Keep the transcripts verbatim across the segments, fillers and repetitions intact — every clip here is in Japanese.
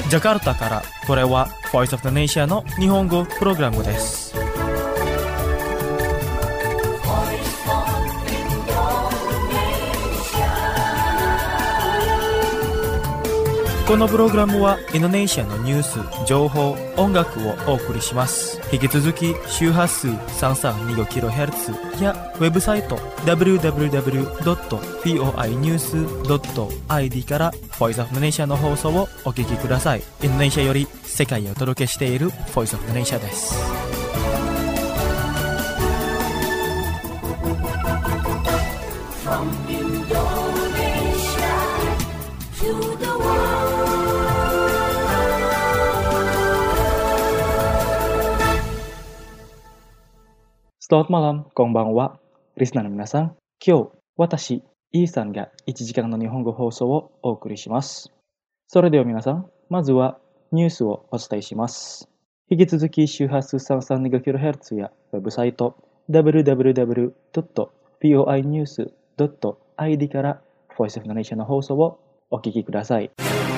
ジャカルタから、これは Voice of the Nation の日本語プログラムです。このプログラムはインドネシアのニュース、情報、音楽をお送りします。引き続き周波数 さんさんにごキロヘルツ やウェブサイト ダブリューダブリューダブリュードットフォーアイニュースドットアイディー から Voice of the Nation の放送をお聞きください。インドネシアより世界へお届けしている Voice of the Nation です。From Indonesia to the world。Selamat malam, konbanwa, listenerの皆さん。今日、私、イーさんがいちじかんの日本語放送をお送りします。それでは皆さん、まずはニュースをお伝えします。引き続き周波数 さんさんにごキロヘルツ やウェブサイト ダブリューダブリューダブリュードットフォーアイニュースドットアイディー から Voice of the Nation の放送をお聞きください。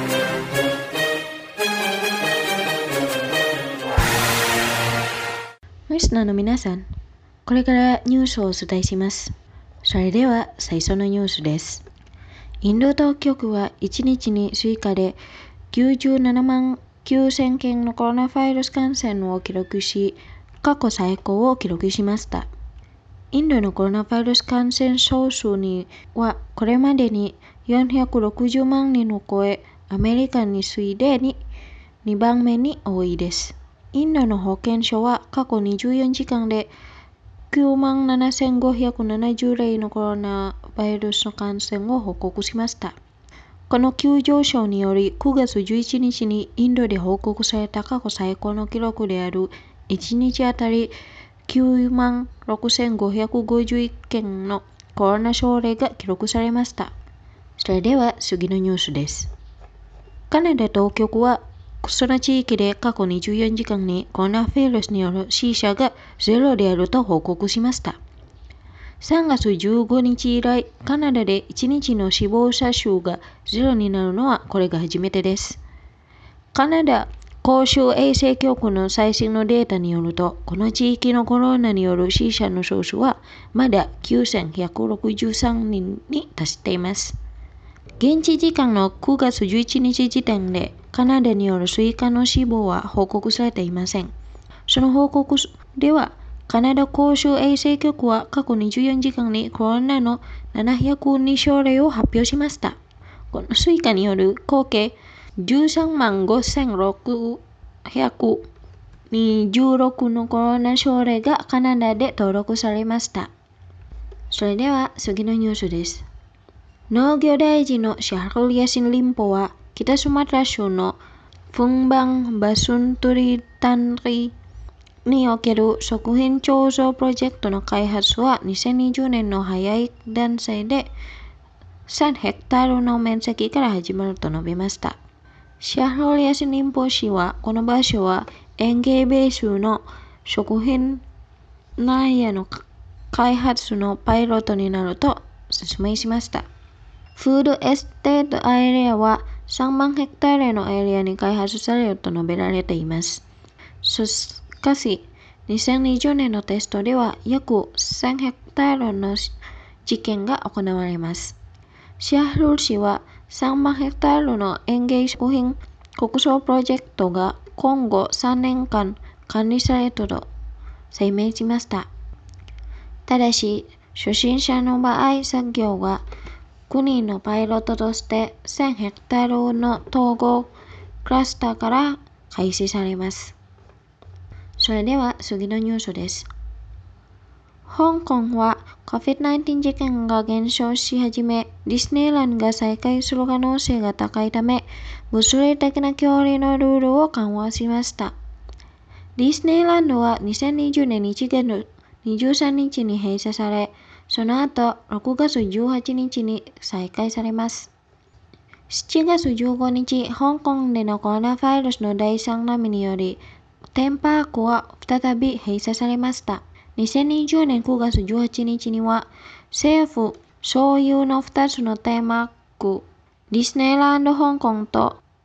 リスナーの皆さん、これからニュースをお伝えします。それでは最初のニュースです。インド当局はいちにちに追加できゅうじゅうななまんきゅうせんけんのコロナウイルス感染を記録し、過去最高を記録しました。インドのコロナウイルス感染総数にはこれまでによんひゃくろくじゅうまんにんを超え、アメリカに次いでににばんめに多いです。インドの保健省は過去にじゅうよじかんできゅうまんななせんごひゃくななじゅうれいのコロナウイルスの感染を報告しました。この急上昇によりくがつじゅういちにちにインドで報告された過去最高の記録であるいちにちあたりきゅうまんろくせんごひゃくごじゅういっけんのコロナ症例が記録されました。それでは次のニュースです。カナダ当局はその地域で過去にじゅうよじかんにコロナウイルスによる死者がゼロであると報告しました。さんがつじゅうごにち以来、カナダでいちにちの死亡者数がゼロになるのはこれが初めてです。カナダ公衆衛生局の最新のデータによると、この地域のコロナによる死者の総数はまだきゅうせんひゃくろくじゅうさんにんに達しています。現地時間のくがつじゅういちにち時点で、カナダによる追加の死亡は報告されていません。その報告では、カナダ公衆衛生局は過去にじゅうよじかんにコロナのななひゃくに症例を発表しました。この追加による合計じゅうさんまんごせんろくひゃくにじゅうろくのコロナ症例がカナダで登録されました。それでは次のニュースです。農業大臣のシャハル・ヤシン・リンポは北スマトラ州のフンバン・バスントリ・タンリにおける食品貯蔵プロジェクトの開発はにせんにじゅうねんの早い段階でさんヘクタールの面積から始まると述べました。シャハル・ヤシン・リンポ氏はこの場所は園芸ベースの食品苗の開発のパイロットになると説明しました。フードエステートエリアはさんまんヘクタールのエリアに開発されると述べられています。しかし、にせんにじゅうねんのテストでは約せんヘクタールの実験が行われます。シャハル氏はさんまんヘクタールの園芸食品国葬プロジェクトが今後さんねんかん管理されると声明しました。ただし、初心者の場合、作業は国のパイロットとしてせんヘクタールの統合クラスターから開始されます。それでは次のニュースです。香港は コビッドナインティーン 事件が減少し始め、ディズニーランドが再開する可能性が高いため、物理的な距離のルールを緩和しました。ディズニーランドはにせんにじゅうねんいちがつにじゅうさんにちに閉鎖され、その後ろくがつじゅうはちにちに再開されます。しちがつじゅうごにち、香港でのコロナウイルスのだいさん波により、テーマパークは再び閉鎖されました。にせんにじゅうねんくがつじゅうはちにちには、政府所有のふたつのテーマパーク、ディズニーランド香港と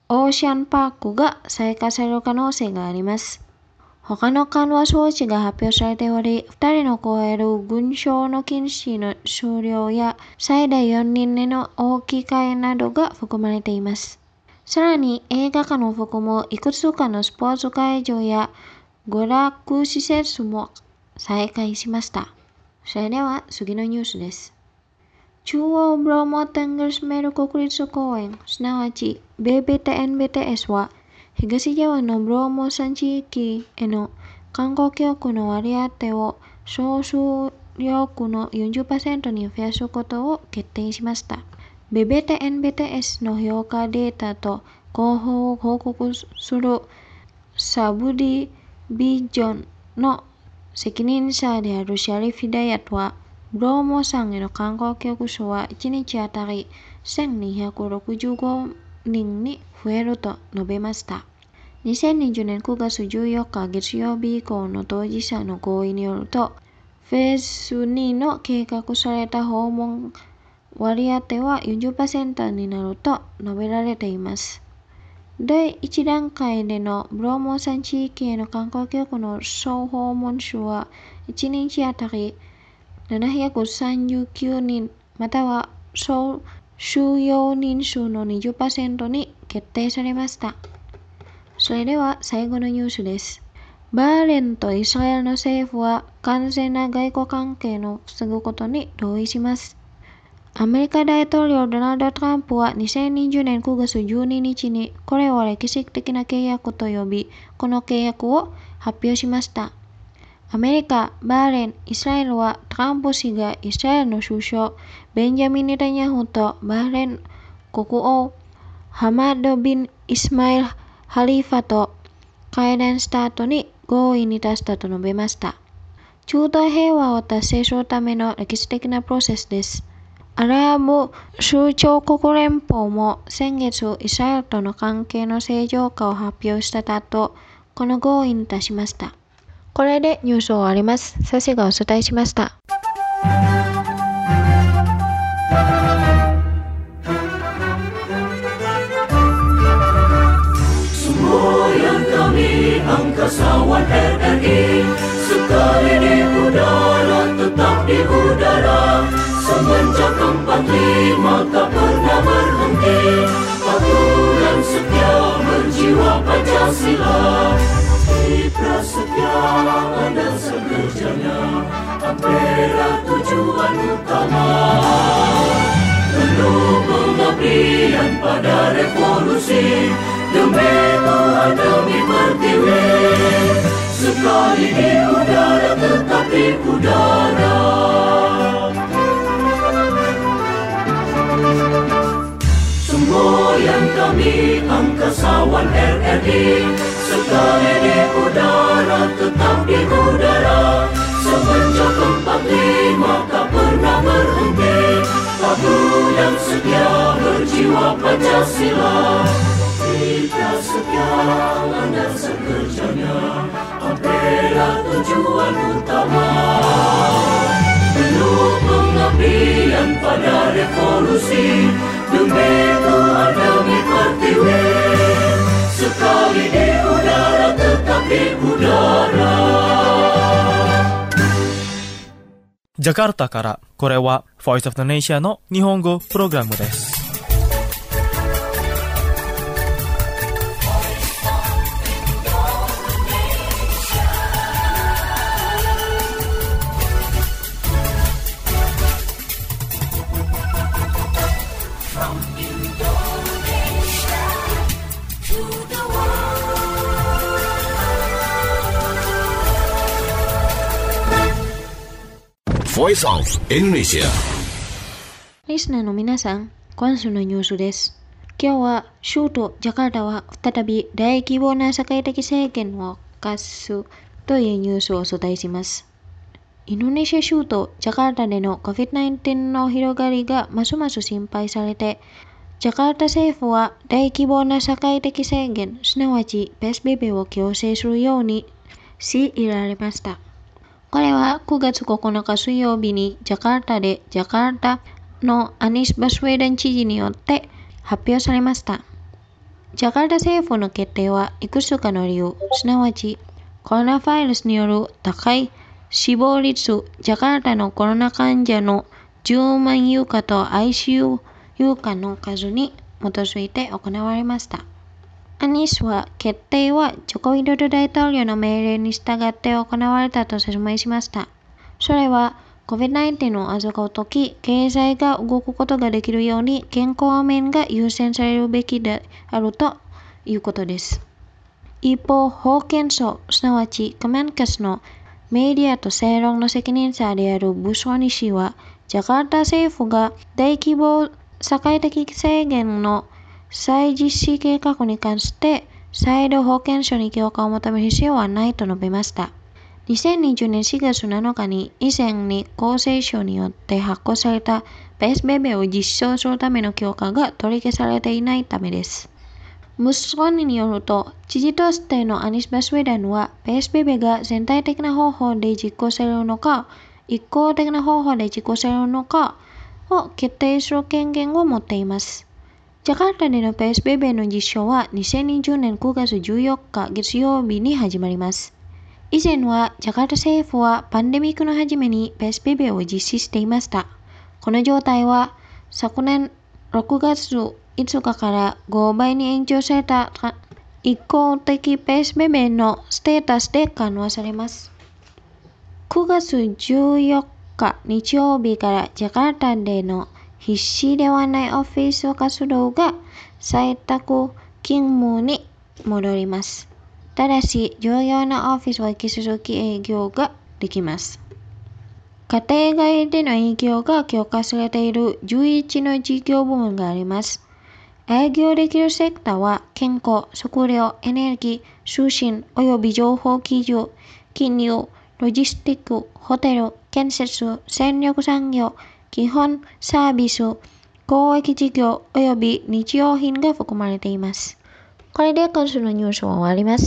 オーシャンパークが再開される可能性があります。他の緩和措置が発表されており、ふたりの超える群衆の禁止の終了や最大よにんでの大きい会などが含まれています。さらに映画館を含むいくつかのスポーツ会場や娯楽施設も再開しました。それでは次のニュースです。中央ブロモテングルスメル国立公園、すなわち ビービーティーエヌビーティーエス は、東側のブロモ山地域への観光客の割り当てを総数量の よんじゅっパーセント に増やすことを決定しました。ビービーティーエヌビーティーエス の評価データと広報を報告するサブディビジョンの責任者であるシャリフ・ヒダヤトは、ブローモ山への観光客数はいちにちあたりせんにひゃくろくじゅうごにんに増えると述べました。にせんにじゅうねんくがつじゅうよっか月曜日以降の当事者の合意によると、フェーズにの計画された訪問割り当ては よんじゅっパーセント になると述べられています。だいいち段階でのブローモ山地域への観光客の総訪問数はいちにちあたりななひゃくさんじゅうきゅうにん、または総収容人数の にじゅっパーセント に決定されました。それでは最後のニュースです。バーレーンとイスラエルの政府は完全な外交関係を防ぐことに同意します。アメリカ大統領ドナルド・トランプはにせんにじゅうねんくがつじゅうににちにこれを歴史的な契約と呼び、この契約を発表しました。アメリカ、バーレーン、イスラエルはトランプ氏がイスラエルの首相ベンジャミン・ネタニヤフとバーレーン国王ハマド・ビン・イスマイル・ハリーファと会談した後に合意に達したと述べました。中東平和を達成するための歴史的なプロセスです。アラブ首長国連邦も先月イスラエルとの関係の正常化を発表した後、この合意に達しました。これでニュースを終わります。サシがお伝えしました。 Semboyan kami angkasawan R R I, sekali di udara tetap di udara. Semenjak empat lima tak pernah berhenti, patuh dan setia berjiwa Pancasila. Citra setia ada sekerjanya, Ampera tujuan utama. Penuh pengabdian pada revolusi, demi Tuhan demi pertiwi. Sekali di udara tetap di udara. Semboyan kami angkasawan R R I, sekali di udara tetap di udara. Semenjak empat lima tak pernah berhenti, patuh dan setia berjiwa Pancasila. Kita setia landasan kerjanya, Ampera tujuan utama. Penuh pengabdian pada revolusi, demi Tuhan demi pertiwi. Sekali di udara tetap di udara. ジャカルタからこれは Voice of the Nation の日本語プログラムです。 Voice of Indonesia。 リスナーの皆さん、今週のニュースです。今日は首都ジャカルタは再び大規模な社会的制限を課すというニュースをお伝えします。インドネシア首都ジャカルタでの コビッドナインティーン の広がりがますます心配されて、ジャカルタ政府は大規模な社会的制限、すなわち ピーエスビービー を強制するように強いられました。これはくがつここのか水曜日にジャカルタでジャカルタのアニス・バスウェーダン知事によって発表されました。 ジャカルタ政府の決定はいくつかの理由、すなわちコロナウイルスによる高い死亡率、ジャカルタのコロナ患者のじゅうまん床と アイシーユー 床の数に基づいて行われました。アニスは決定はジョコ・ウィドド大統領の命令に従って行われたと説明しました。それは コビッドナインティーン を扱うとき、経済が動くことができるように健康面が優先されるべきであるということです。一方、保健省、すなわちコメンカスのメディアと正論の責任者であるブソニ氏は、ジャカルタ政府が大規模社会的制限の再実施計画に関して再度保健省に許可を求める必要はないと述べました。にせんにじゅうねんしがつなのかに以前に厚生省によって発行されたペースベベを実証するための許可が取り消されていないためです。ムスロニによると、知事としてのアニス・バスウェダンはペースベベが全体的な方法で実行されるのか、一項的な方法で実行されるのかを決定する権限を持っています。ジャカルタでのペースベベの実証はにせんにじゅうねんくがつじゅうよっか月曜日に始まります。以前はジャカルタ政府はパンデミックの初めにペースベベを実施していました。この状態は昨年ろくがついつかからごばいに延長された一項的ペースベベのステータスで緩和されます。くがつじゅうよっか日曜日からジャカルタでの必死ではないオフィス活動が在宅勤務に戻ります。ただし、重要なオフィスは引き続き営業ができます。家庭外での営業が許可されているじゅういちの事業部門があります。営業できるセクターは健康、食料、エネルギー、通信及び情報技術、金融、ロジスティック、ホテル、建設、戦力産業、基本サービス、交易事業及び日用品が含まれています。これで今週のニュースは終わります。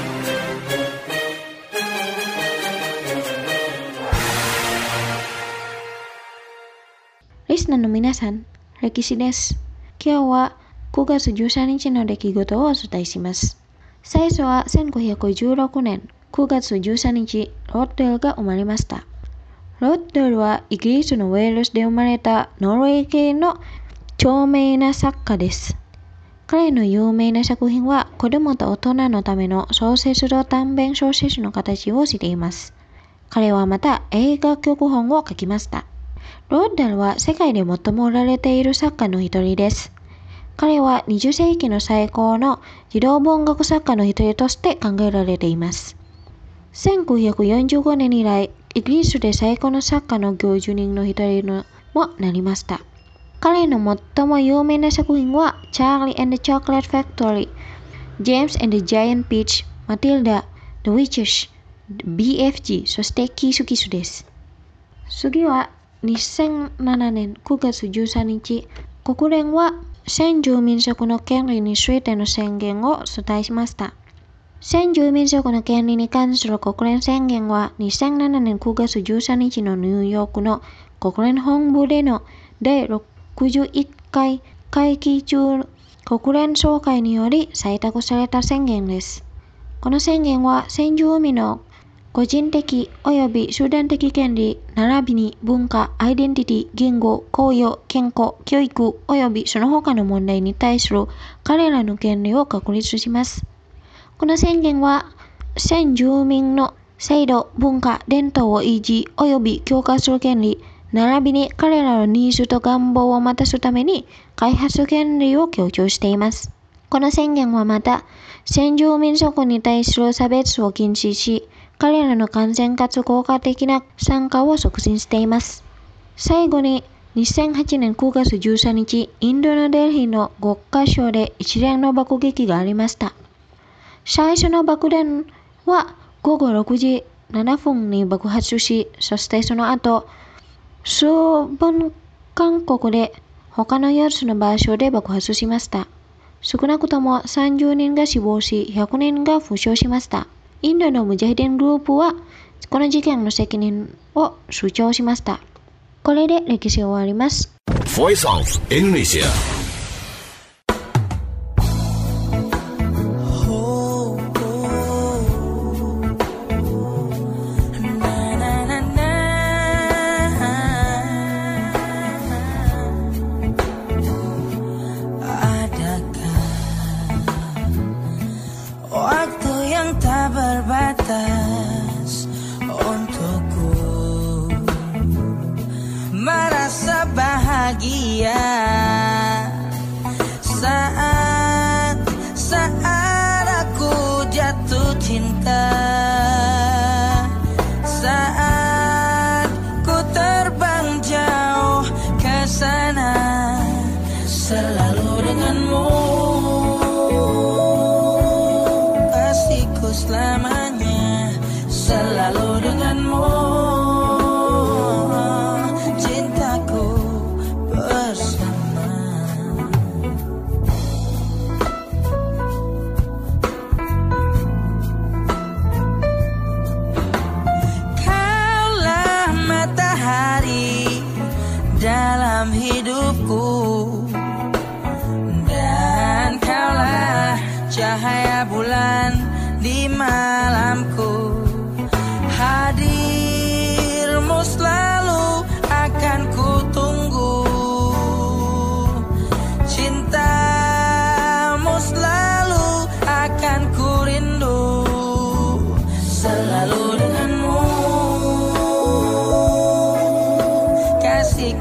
リスナーの皆さん、歴史です。今日はくがつじゅうさんにちの出来事をお伝えします。最初はせんごひゃくじゅうろくねんくがつじゅうさんにち、ロッデルが生まれました。ロッデルはイギリスのウェールズで生まれたノルウェー系の著名な作家です。彼の有名な作品は子供と大人のための小説と短編小説の形をしています。彼はまた映画脚本を書きました。ロッデルは世界で最も売られている作家の一人です。彼はにじゅっせいきの最高の児童文学作家の一人として考えられています。せんきゅうひゃくよんじゅうごねん以来、イギリスで最高の作家の教授人の一人にもなりました。彼の最も有名な作品は、チャーリー and the Chocolate Factory、ジェームス and the Giant Peach、マティルダ、The Witches、ビーエフジー、そしてキスキスです。次はにせんななねんくがつじゅうさんにち、国連は先住民族の権利についての宣言を伝えしました。先住民族の権利に関する国連宣言はにせんななねんくがつじゅうさんにちのニューヨークの国連本部でのだいろくじゅういっかい会期中国連総会により採択された宣言です。この宣言は先住民の個人的及び集団的権利並びに文化、アイデンティティ、言語、雇用、健康、教育及びその他の問題に対する彼らの権利を確立します。この宣言は先住民の制度、文化、伝統を維持及び強化する権利並びに彼らのニーズと願望を満たすために開発権利を強調しています。この宣言はまた先住民族に対する差別を禁止し、彼らの完全かつ効果的な参加を促進しています。最後ににせんはちねんくがつじゅうさんにち、インドのデルヒのごかしょで一連の爆撃がありました。最初の爆弾はごごろくじななふんに爆発し、そしてその後、数分間隔で他のよっつの場所で爆発しました。少なくともさんじゅうにんが死亡し、ひゃくにんが負傷しました。インドのムジャヒディングループはこの事件の責任を主張しました。これで歴史を終わります。 Voice of Indonesia。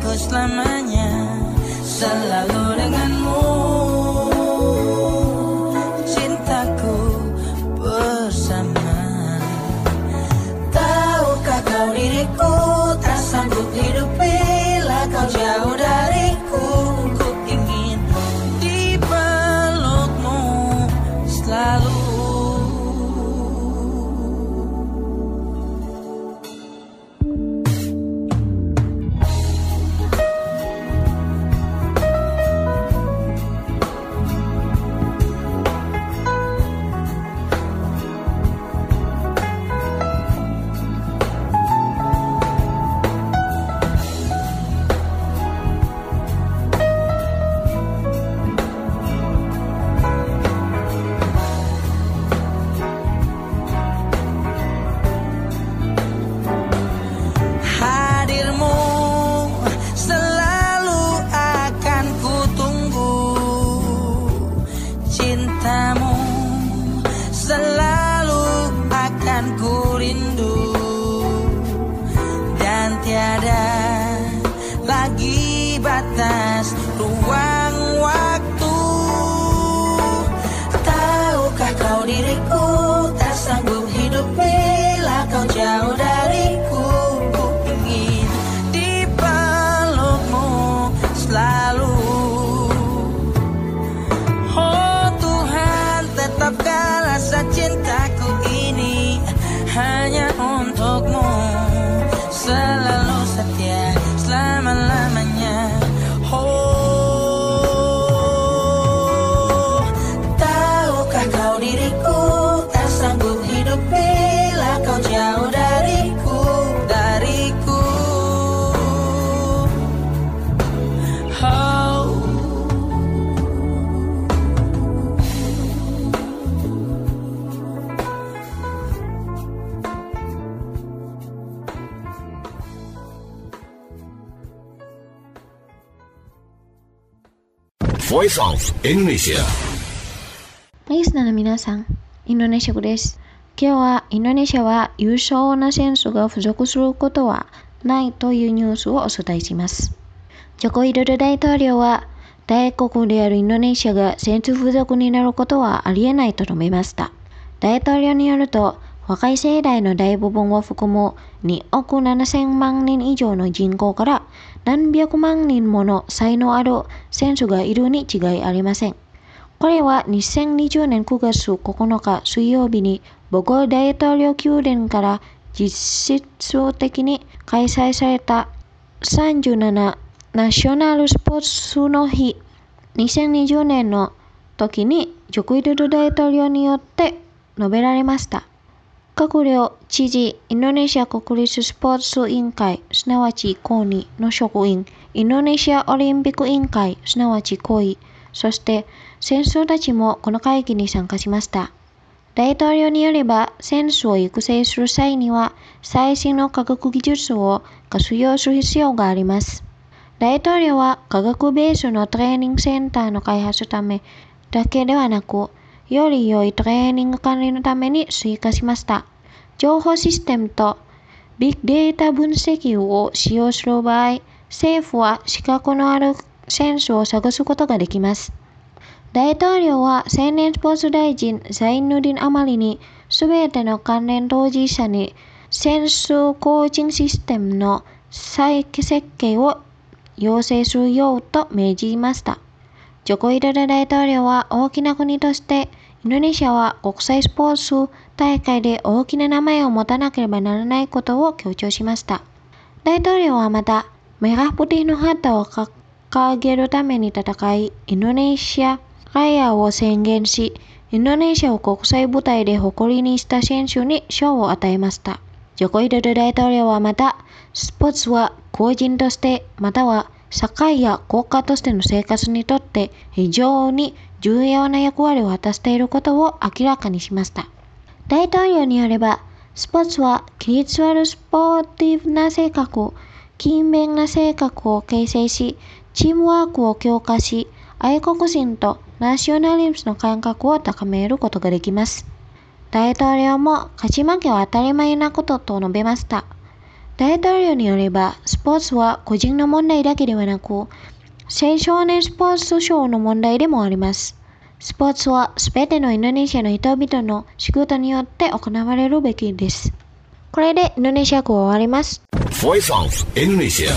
aku selamanya selalu denganmu. Cintaku bersama. Tahukah kau diriku tak sanggup hidup bila kau jauh dariku. Ku ingin dipelukmu selalu. Batas ruang waktu. Tahukah kau diriku tak sanggup hidup bila kau jauh dariku. Ku ingin dipelukmu selalu. Oh Tuhan, tetapkan rasa cintaku ini hanya untukmu. Selalu setia selama-lamanya. Oh, tahukah kau diriku tak sanggup hidup bila kau jauh dariku, dariku. Oh. Voice of Indonesia。 リスナーの皆さん、インドネシア語です。今日はインドネシアは優勝な選手が不足することはないというニュースをお伝えします。ジョコ・ウィドド大統領は、大国であるインドネシアが選手不足になることはありえないと述べました。大統領によると、若い世代の大部分を含むにおくななせんまんにん以上の人口から何百万人もの才能ある選手がいるに違いありません。これはにせんにじゅうねんくがつここのか水曜日に母国大統領宮殿から実質的に開催されたさんじゅうななナショナルスポーツの日にせんにじゅうねんの時にジョコ・ウィドド大統領によって述べられました。閣僚、知事、インドネシア国立スポーツ委員会、すなわちコーニの職員、インドネシアオリンピック委員会、すなわちコイ、そして選手たちもこの会議に参加しました。大統領によれば、選手を育成する際には、最新の科学技術を活用する必要があります。大統領は科学ベースのトレーニングセンターの開発のためだけではなく、より良いトレーニング管理のために追加しました。情報システムとビッグデータ分析を使用する場合、政府は資格のある選手を探すことができます。大統領は青年スポーツ大臣ザイヌディン・アマリにすべての関連当事者に選手コーチングシステムの再設計を要請するようと命じました。ジョコ・ウィドド大統領は大きな国としてインドネシアは国際スポーツ大会で大きな名前を持たなければならないことを強調しました。大統領はまた、メラプティの旗を掲げるために戦い、インドネシアライアーを宣言し、インドネシアを国際舞台で誇りにした選手に賞を与えました。ジョコ・ウィドド大統領はまた、スポーツは個人としてまたは社会や国家としての生活にとって非常に重要な役割を果たしていることを明らかにしました。大統領によれば、スポーツは規律あるスポーティブな性格、勤勉な性格を形成し、チームワークを強化し、愛国心とナショナリズムの感覚を高めることができます。大統領も勝ち負けは当たり前なことと述べました。 大統領によれば、スポーツは個人の問題だけではなく、青少年スポーツ省の問題でもあります。スポーツはすべてのインドネシアの人々の仕事によって行われるべきです。これでインドネシア語を終わります。 Voice of Indonesia.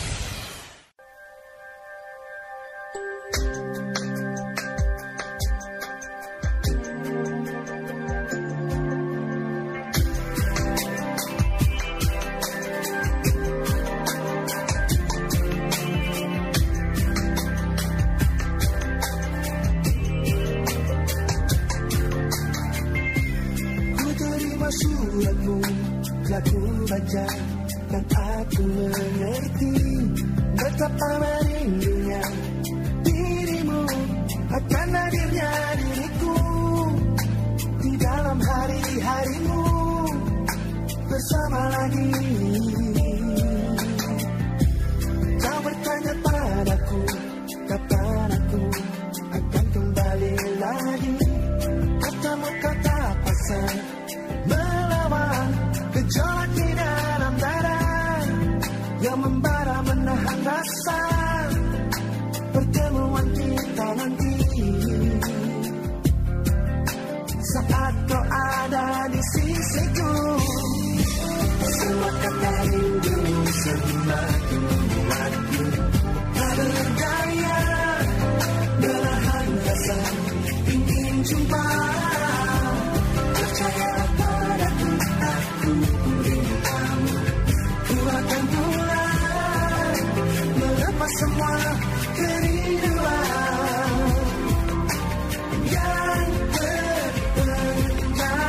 Suratmu telah ku baca dan aku mengerti betapa merindunya dirimu akan hadirnya diriku di dalam hari-harimu bersama lagi. Kau bertanya padaku kapan aku akan kembali lagi. Katamu kata pasang melawan gejolak di dalam dada yang membara menahan rasa pertemuan kita nanti. Saat kau ada di sisiku, semua kata rindu semakin membuatku tak berdaya, menahan rasa ingin jumpa. Percayalah padaku, aku rindu kamu. Ku akan mulai melepas semua kerinduan yang terpendam.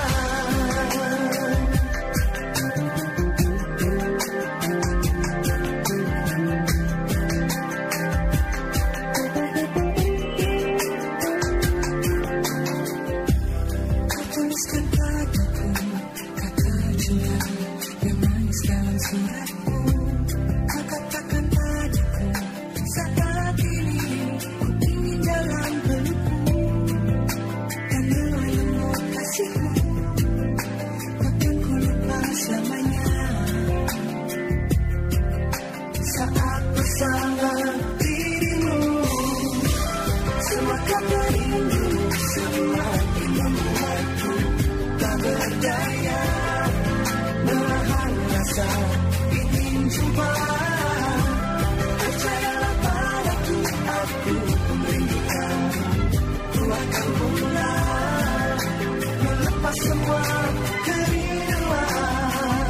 Tuliskan padaku kata cinta yang manis dalam suratmu. Kau katakan padaku saat ini ku ingin dalam pelukmu dan melayangmu kasihmu. Takkan ku lupa selamanya saat bersama dirimu. Semua kata rindu semakin membuatku tak berdaya, menahan rasa ingin jumpa. Percayalah padaku, aku rindu kamu. Ku akan mulai melepas semua kerinduan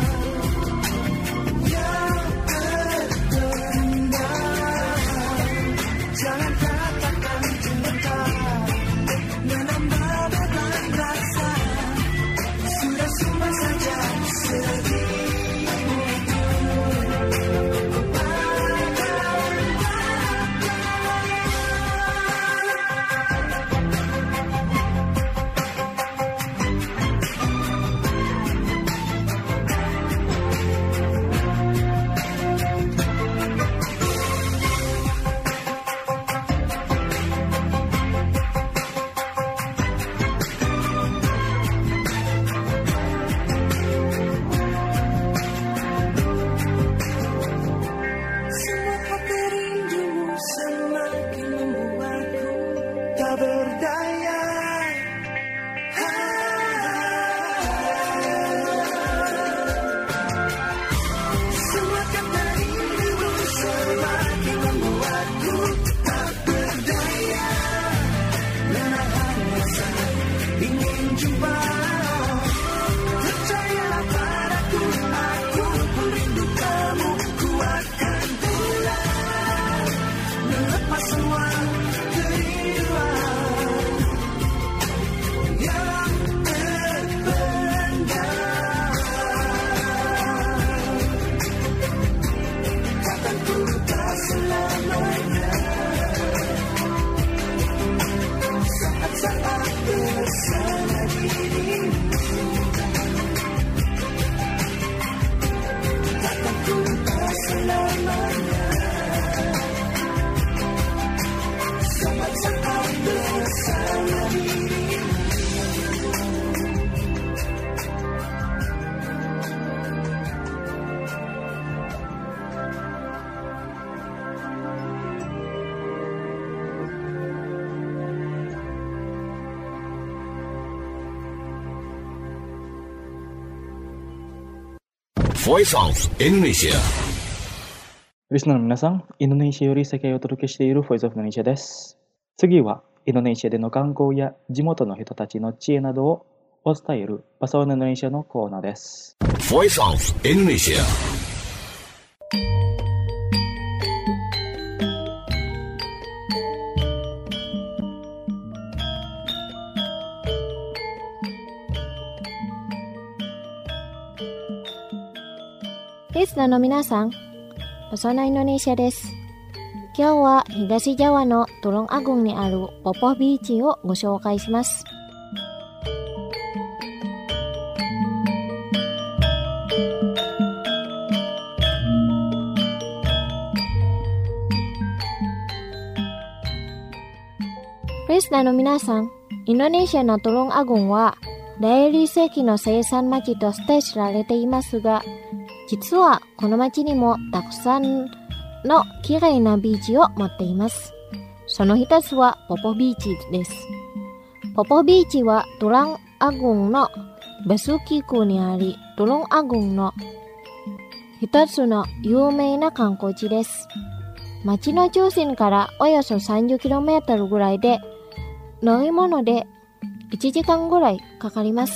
yang terpendam. Jangan katakan cinta menambah beban rasa. Sudah simpan saja sedihmu itu. Voice of Indonesia. リスナーの皆さん、インドネシアより世界をお届けしている Voice of Indonesia です。次は、インドネシアでの観光や地元の人たちの知恵などをお伝えるバサワのインドネシアのコーナーです。 Voice of Indonesia. Listener の皆さん、バサワインドネシアです。今日は東ジャワのトロンアグンにあるポポビーチをご紹介します。リスナーの皆さん、インドネシアのトロンアグンは大理石の生産町として知られていますが、実はこの町にもたくさんの綺麗なビーチを持っています。その一つはポポビーチです。ポポビーチはトロンアグンのベスキ区にあり、トロンアグンの一つの有名な観光地です。町の中心からおよそ さんじゅっキロメートル ぐらいで、乗り物でいちじかんぐらいかかります。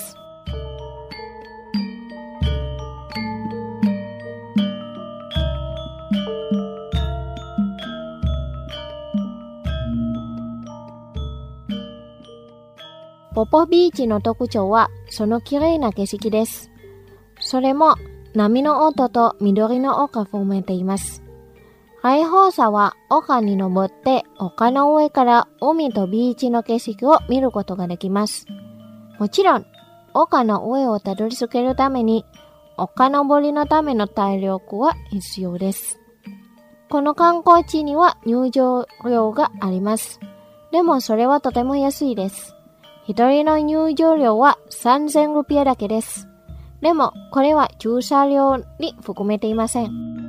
ポポビーチの特徴はその綺麗な景色です。それも波の音と緑の丘を含めています。ライホーサは丘に登って丘の上から海とビーチの景色を見ることができます。もちろん丘の上をたどり着けるために丘登りのための体力は必要です。この観光地には入場料があります。でもそれはとても安いです。一人の入場料はさんぜんルピアだけです。でもこれは駐車料に含めていません。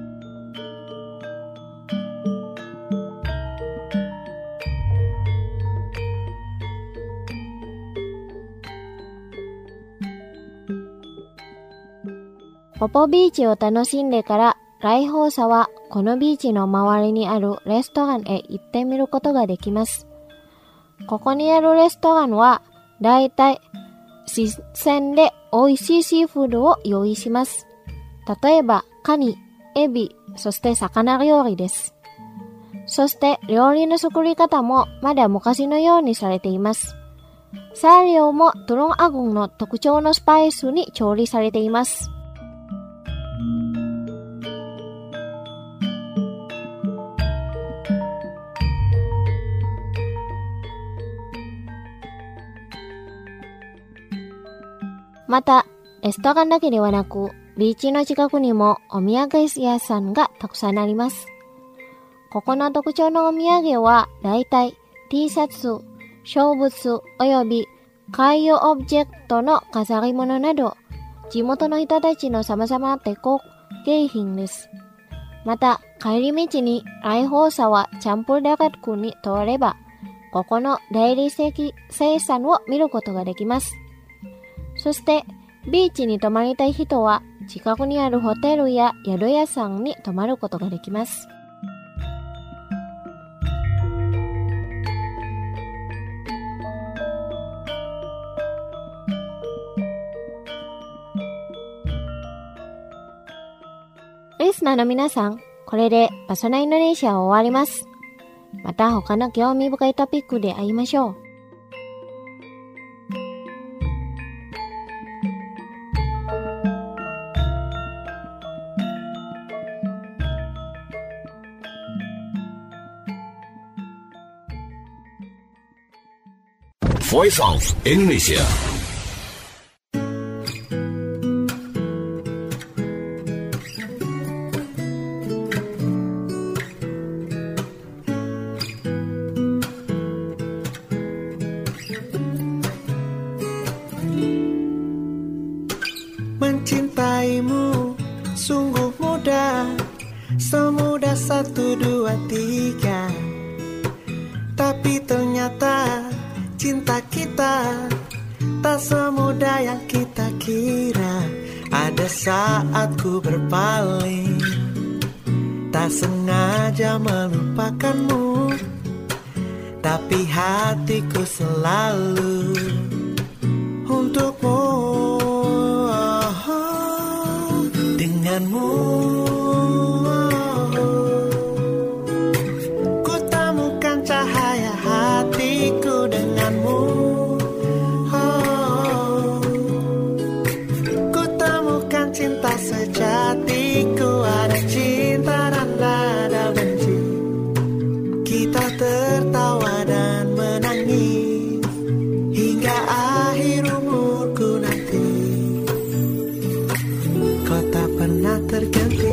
ポポビーチを楽しんでからライホーサはこのビーチの周りにあるレストランへ行ってみることができます。ここにあるレストランはだいたい新鮮で美味しいシーフードを用意します。例えばカニ、エビ、そして魚料理です。そして料理の作り方もまだ昔のようにされています。材料もトロンアグンの特徴のスパイスに調理されています。また、レストランだけではなく、ビーチの近くにもお土産屋さんがたくさんあります。ここの特徴のお土産は、だいたい T シャツ、小物および海洋オブジェクトの飾り物など、地元の人たちの様々な手工芸品です。また、帰り道にライホーサはチャンプルダガックに通れば、ここの大理石生産を見ることができます。そして、ビーチに泊まりたい人は、近くにあるホテルや宿屋さんに泊まることができます。リスナーの皆さん、これでバサナインドネシアは終わります。また他の興味深いトピックで会いましょう。 Voice of Indonesia. Mencintaimu sungguh mudah, semudah satu dua tiga. Tapi ternyata cinta kita tak semudah yang kita kira. Ada saat ku berpaling, tak sengaja melupakanmu, tapi hatiku selalu untukmu. Oh, denganmu ku temukan cahaya hatiku denganmu. Oh, ku temukan cinta sejatiku. Ada cinta dan ada benci, kita tertawa dan menangis hingga akhir umurku nanti. Kau tak pernah terganti.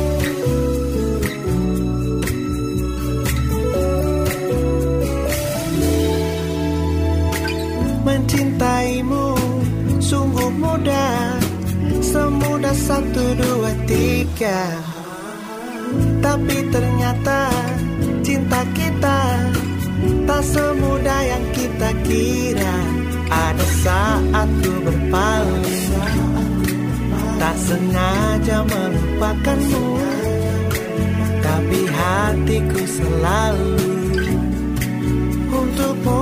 Mencintaimu sungguh mudah, semudah satu dua tiga. Tapi ternyata cinta kita tak semudah yang kita kira. Ada saat ku berpaling, tak sengaja melupakanmu, tapi hatiku selalu untukmu.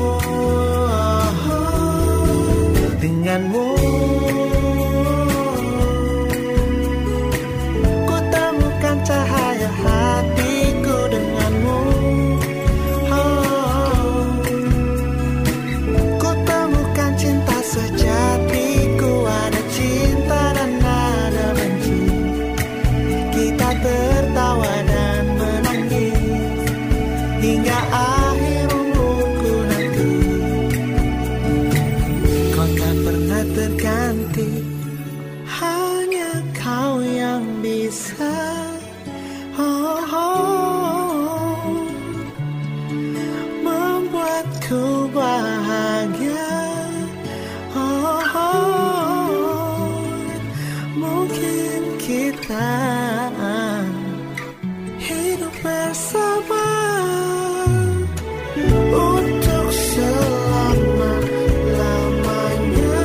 Denganmu ku temukan cahaya hatiku denganmu. Oh, ku temukan cinta sejatiku. Ada cinta dan ada benci, kita tertawa dan menangis hingga akhir umurku nanti. Kau tak pernah terganti, hanya kau yang bisa oh, oh, membuatku bahagia. Oh, oh, mungkin kita hidup bersama untuk selama-lamanya.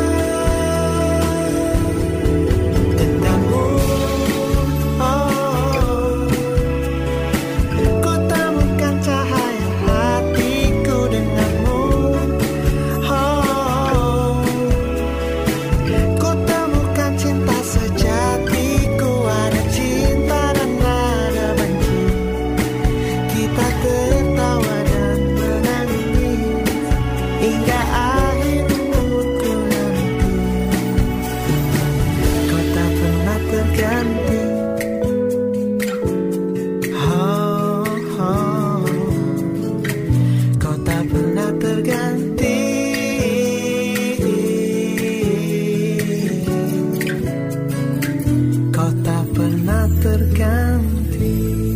Denganmu, oh, ku temukan cahaya hatiku denganmu. Oh, ku temukan cinta sejatiku. Ada cinta dan ada benci, kita tertawa dan menangis hingga akhir umurku nanti. Kau tak pernah terganti. Oh, oh, kau tak pernah terganti. Kau tak pernah terganti.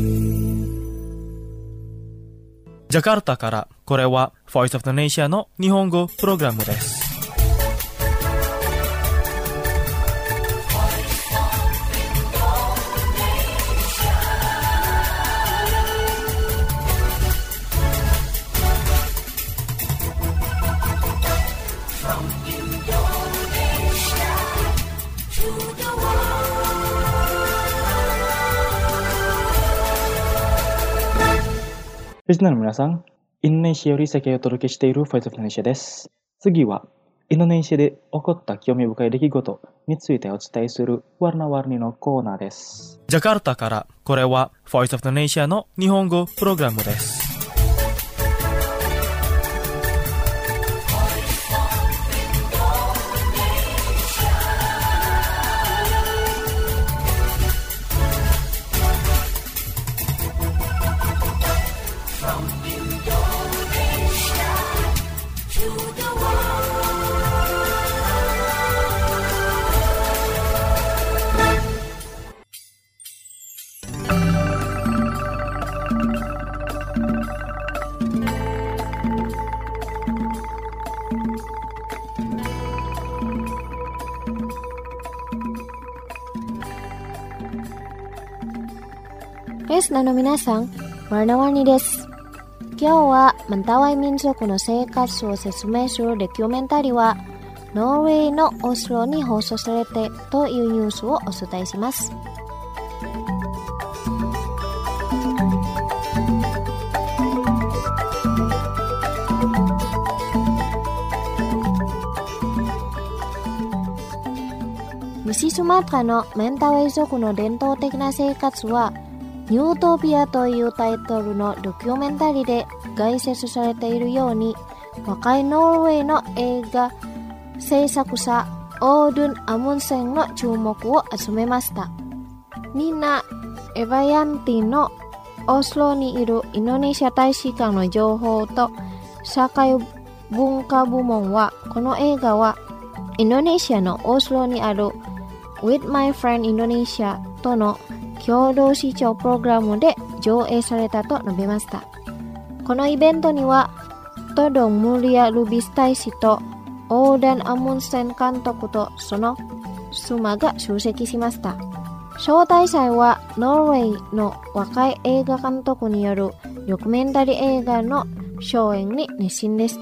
Jakarta からこれは Voice of the Nation の日本語プログラムです。リスナーの皆さん、インドネシアより世界をお届けしている Voice of the Nation です。次は、インドネシアで起こった興味深い出来事についてお伝えするワルナワルニのコーナーです。ジャカルタからこれは Voice of the Nation の日本語プログラムです。 リスナーの皆さん、ワルナワルニです。今日はマンタワイ民族の生活を説明するドキュメンタリーはノルウェーのオスロに放送されてというニュースをお伝えします。西スマトラのメンタウェイ族の伝統的な生活はニュートピアというタイトルのドキュメンタリーで概説されているように、若いノルウェーの映画制作者オードゥン・アムンセンの注目を集めました。ニナ・エヴァヤンティのオスロにいるインドネシア大使館の情報と社会文化部門は、この映画はインドネシアのオスロにある With My Friend Indonesia との共同視聴プログラムで上映されたと述べました。このイベントにはトドン・ムリア・ルビス大使とオーダン・アムンセン監督とその妻が出席しました。招待祭はノルウェーの若い映画監督によるドキュメンタリー映画の上演に熱心でした。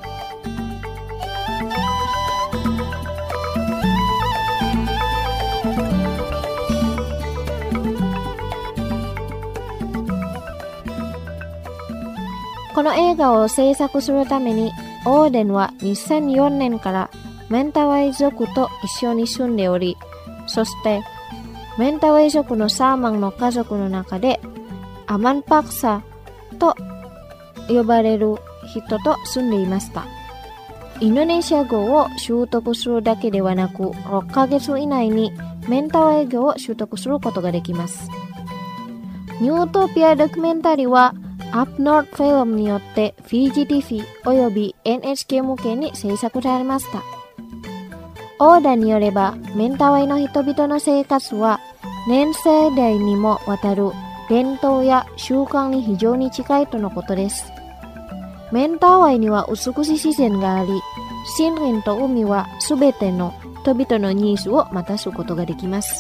この映画を制作するためにオーデンはにせんよねんからメンタウェイ族と一緒に住んでおり、そしてメンタウェイ族のサーマンの家族の中でアマンパクサと呼ばれる人と住んでいました。インドネシア語を習得するだけではなく、ろっかげつ以内にメンタウェイ語を習得することができます。ニュートピアドキュメンタリーはアップノートフィルムによってフィジティフィおよび エヌエイチケー 向けに制作されました。オーダーによれば、メンタウェイの人々の生活は年世代にもわたる伝統や習慣に非常に近いとのことです。メンタウェイには美しい自然があり、森林と海はすべての人々のニーズを満たすことができます。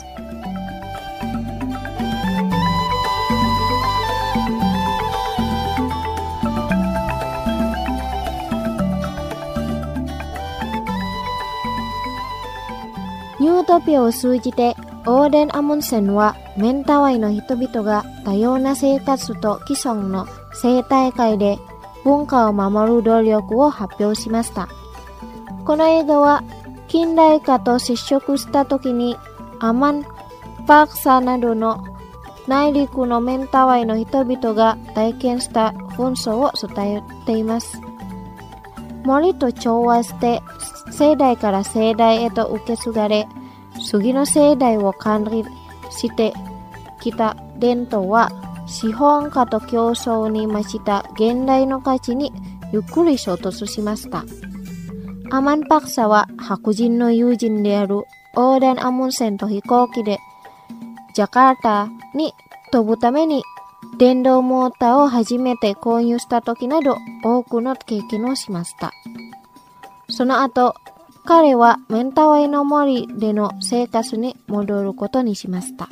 ニュートピアを通じてオーデン・アムンセンはメンタウェイの人々が多様な生活と既存の生態界で文化を守る努力を発表しました。この映画は近代化と接触した時にアマン・パクサなどの内陸のメンタウェイの人々が体験した紛争を伝えています。森と調和して世代から世代へと受け継がれ、次の世代を管理してきた伝統は資本家と競争に増した現代の価値にゆっくり衝突しました。アマンパクサは白人の友人であるオーダン・アムンセンと飛行機でジャカルタに飛ぶために電動モーターを初めて購入した時など多くの経験をしました。その後、彼はメンタウェイの森での生活に戻ることにしました。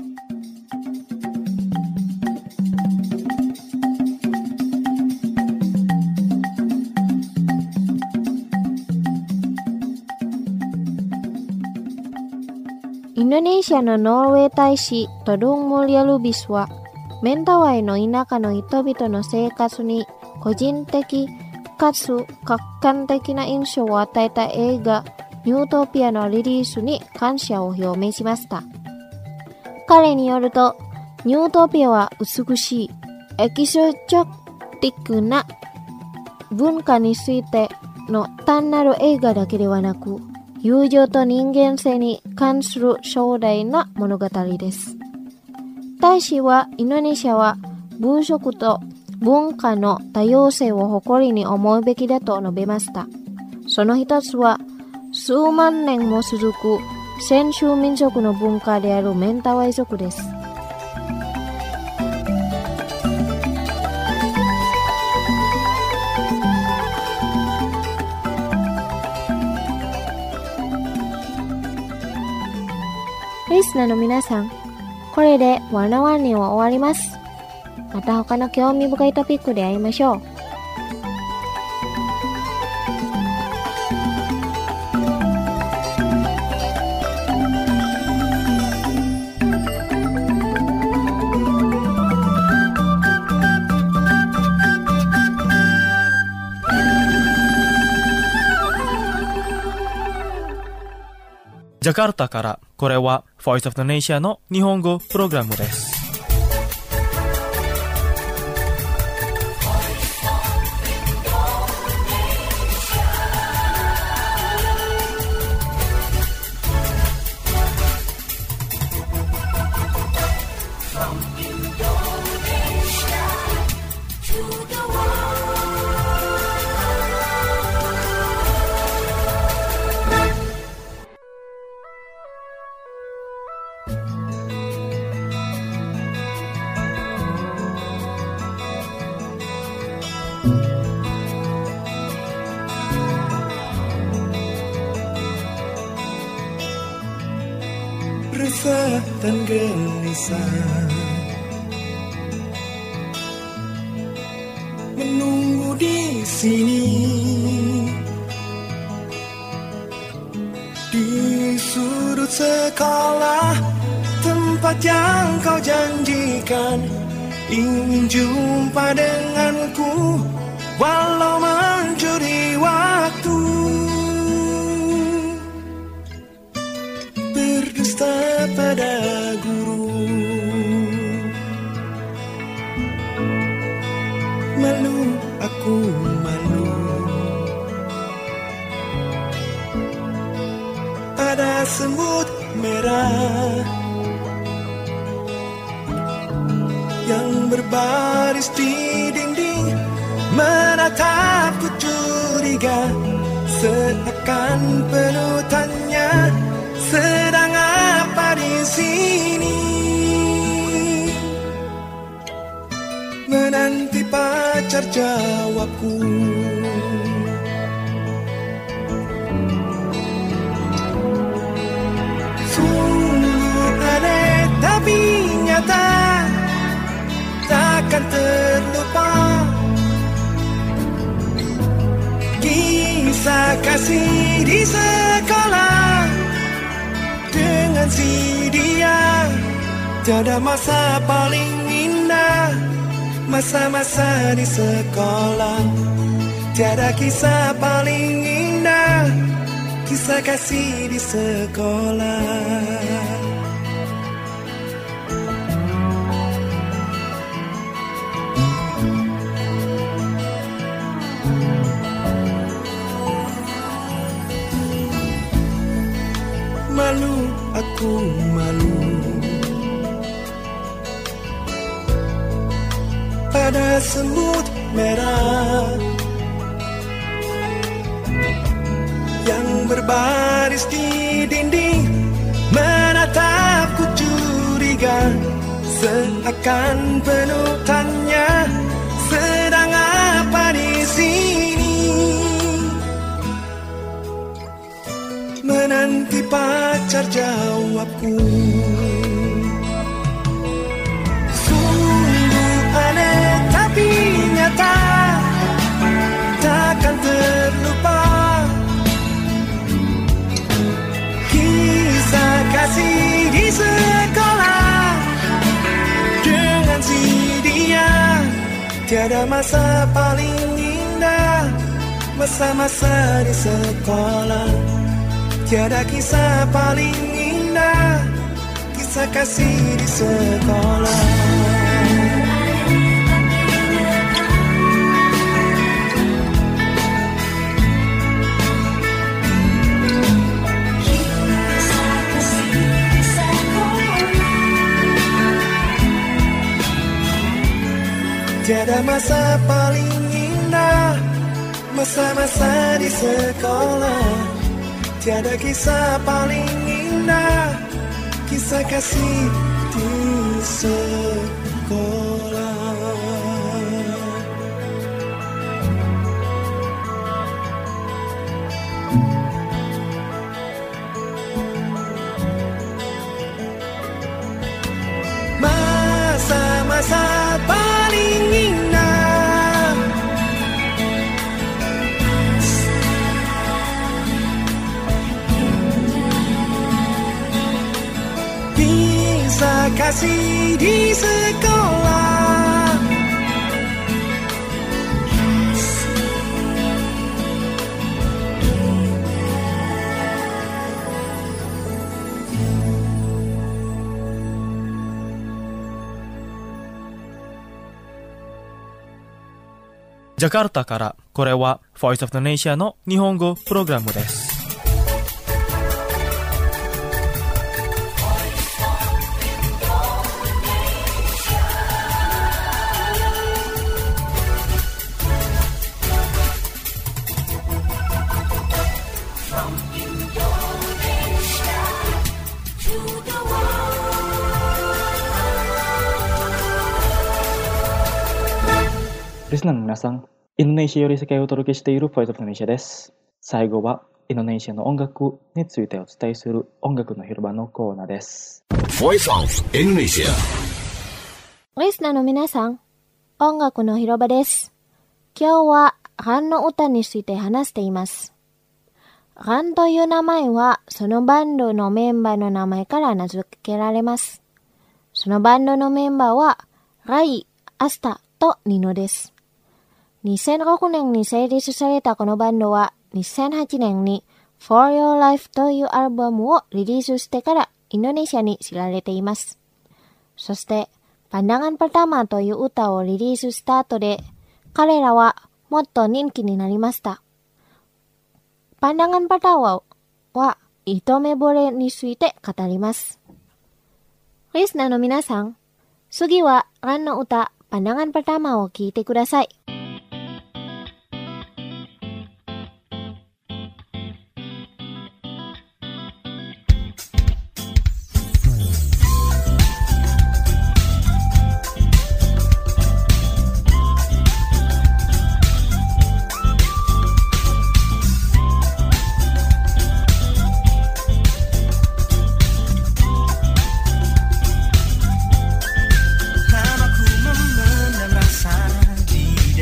インドネシアのノルウェー大使トドン・ムリア・ルビスはメンタウェイの田舎の人々の生活に個人的かつ客観的な印象を与えた映画ニュートピアのリリースに感謝を表明しました。彼によると、ニュートピアは美しい、エキゾチョティックな文化についての単なる映画だけではなく、友情と人間性に関する壮大な物語です。大使はインドネシアは文色と文化の多様性を誇りに思うべきだと述べました。その一つは、数万年も続く先住民族の文化であるメンタウェイ族です。リスナーの皆さん、これでワンオワンには終わります。また他の興味深いトピックで会いましょう。 ジャカルタから、これは Voice of the Nation の日本語プログラムです。 Resah dan gelisah menunggu di sini, di sudut sekolah, tempat yang kau janjikan, ingin jumpa denganku walau mencuri waktu. Berdusta pada guru, malu aku malu. Ada semut merah yang berbaris di dinding, menatapku curiga, seakan penuh tanya, sedang apa di sini? Menanti pacar jawabku. Sungguh aneh tapi nyata, takkan terlupa kisah kasih di sekolah dengan si dia. Tiada masa paling indah, masa-masa di sekolah. Tiada kisah paling indah, kisah kasih di sekolah. Malu aku malu pada semut merah yang berbaris di dinding, menatapku curiga, seakan penuh tanya, sedang apa di sini? Menanti pacar jawabku. Sungguh aneh tapi nyata, takkan terlupa kisah kasih di sekolah dengan si dia. Tiada masa paling indah, masa-masa di sekolah. Tiada kisah paling indah, kisah kasih di sekolah. Tiada masa paling indah, masa-masa di sekolah. Tiada kisah paling indah, kisah kasih di sekolah. Masa-masa paling indah, kisah kasih di sekolah. ジャカルタから、これは Voice of the Nation の日本語プログラムです。 リスナーの皆さん、インドネシアより世界をお届けしている Voice of the Nation です。最後はインドネシアの音楽についてお伝えする音楽の広場のコーナーです。 Voice of Indonesia。 リスナーの皆さん、音楽の広場です。今日はランの歌について話しています。ランという名前はそのバンドのメンバーの名前から名付けられます。そのバンドのメンバーはライ、アスタとニノです。にせんろくねんに成立されたこのバンドはにせんはちねんに For Your Life というアルバムをリリースしてからインドネシアに知られています。そしてPandangan Pertamaという歌をリリースした後で彼らはもっと人気になりました。Pandangan Pertamaは一目惚れについて語ります。リスナーの皆さん、次はランの歌Pandangan Pertamaを聴いてください。 Lamaku memendam rasa di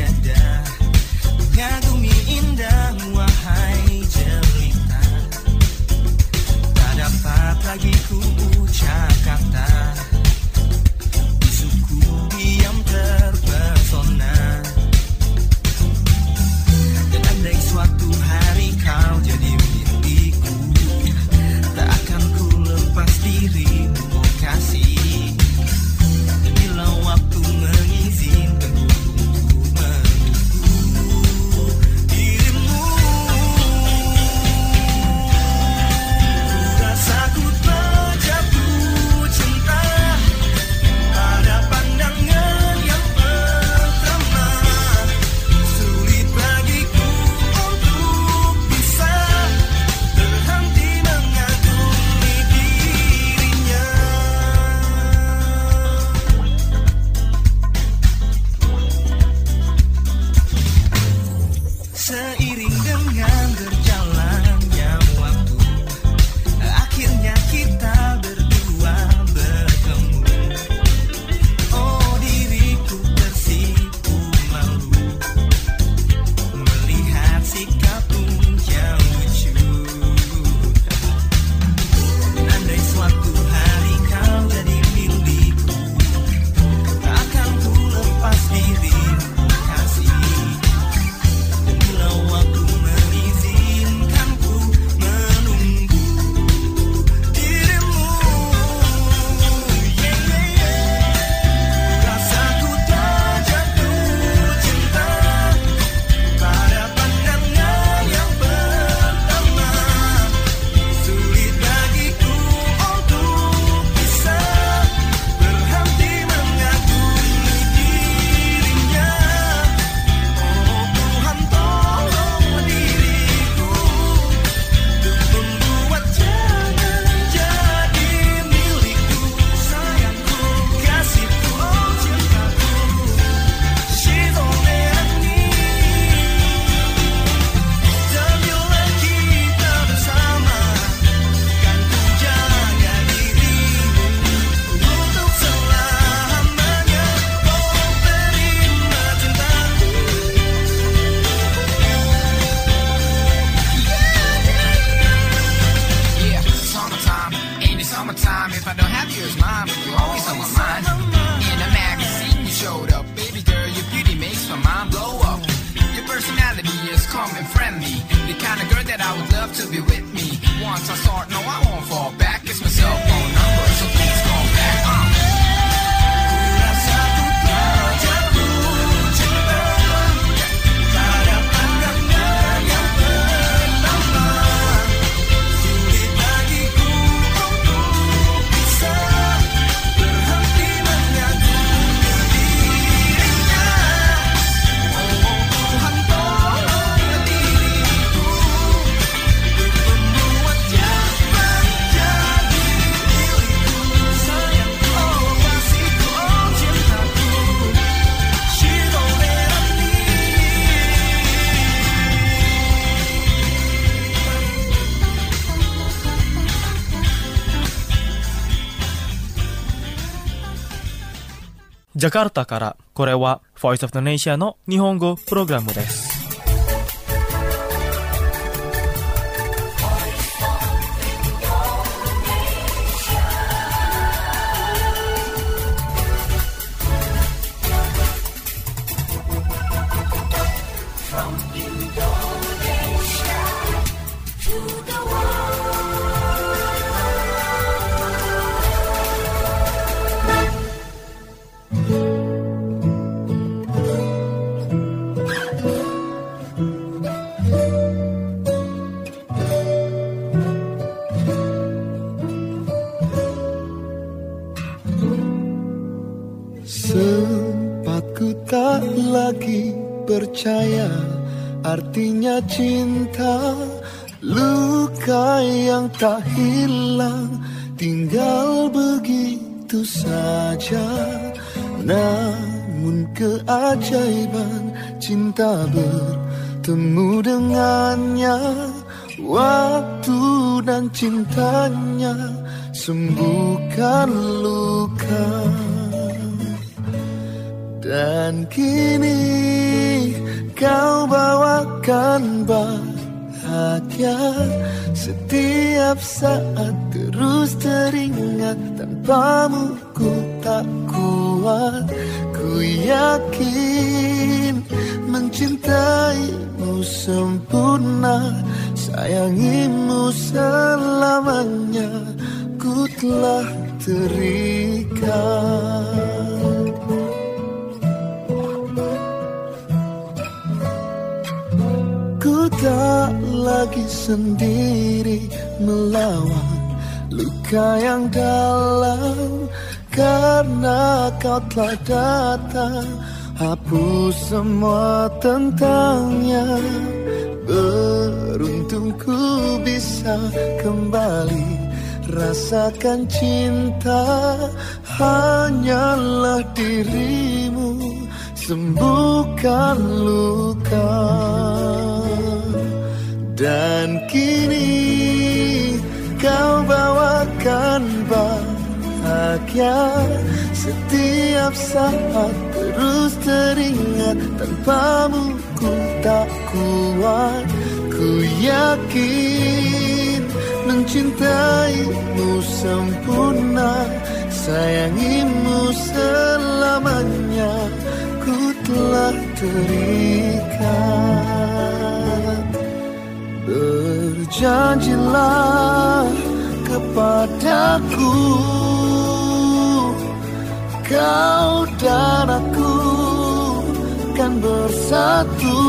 ジャカルタから、これは Voice of the Nation の日本語プログラムです。 Sempat ku tak lagi percaya artinya cinta, luka yang tak hilang tinggal begitu saja. Namun keajaiban cinta bertemu dengannya, waktu dan cintanya sembuhkan luka. Dan kini kau bawakan bahagia, setiap saat terus teringat. Tanpamu ku tak kuat, ku yakin mencintaimu sempurna, sayangimu selamanya, ku telah terikat. Tak lagi sendiri melawan luka yang dalam, karena kau telah datang hapus semua tentangnya. Beruntung ku bisa kembali rasakan cinta, hanyalah dirimu sembuhkan luka. Dan kini kau bawakan bahagia, setiap saat terus teringat. Tanpamu ku tak kuat, ku yakin mencintaimu sempurna, sayangimu selamanya, ku telah terikat. Berjanjilah kepadaku, kau dan aku kan bersatu,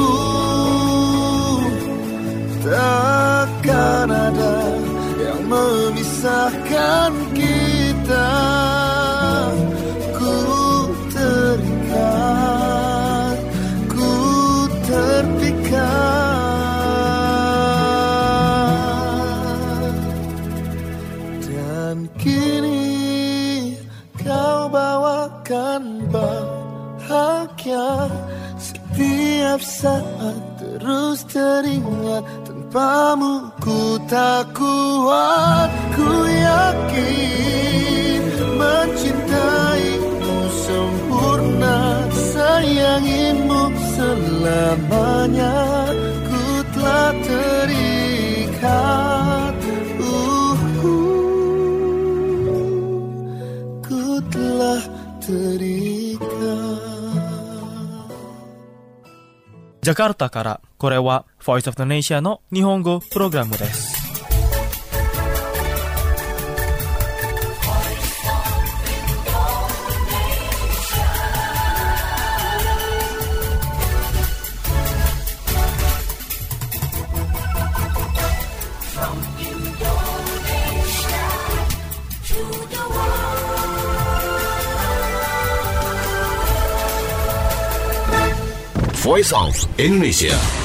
takkan ada yang memisahkan kita. Ku terikat, ku terpikat. Kini kau bawakan bahagia, setiap saat terus teringat. Tanpamu ku tak kuat, ku yakin mencintaimu sempurna, sayangimu selamanya, ku telah terikat. Telah terikat. ジャカルタから、これは Voice of the Nation の日本語プログラムです。 Voice of Indonesia.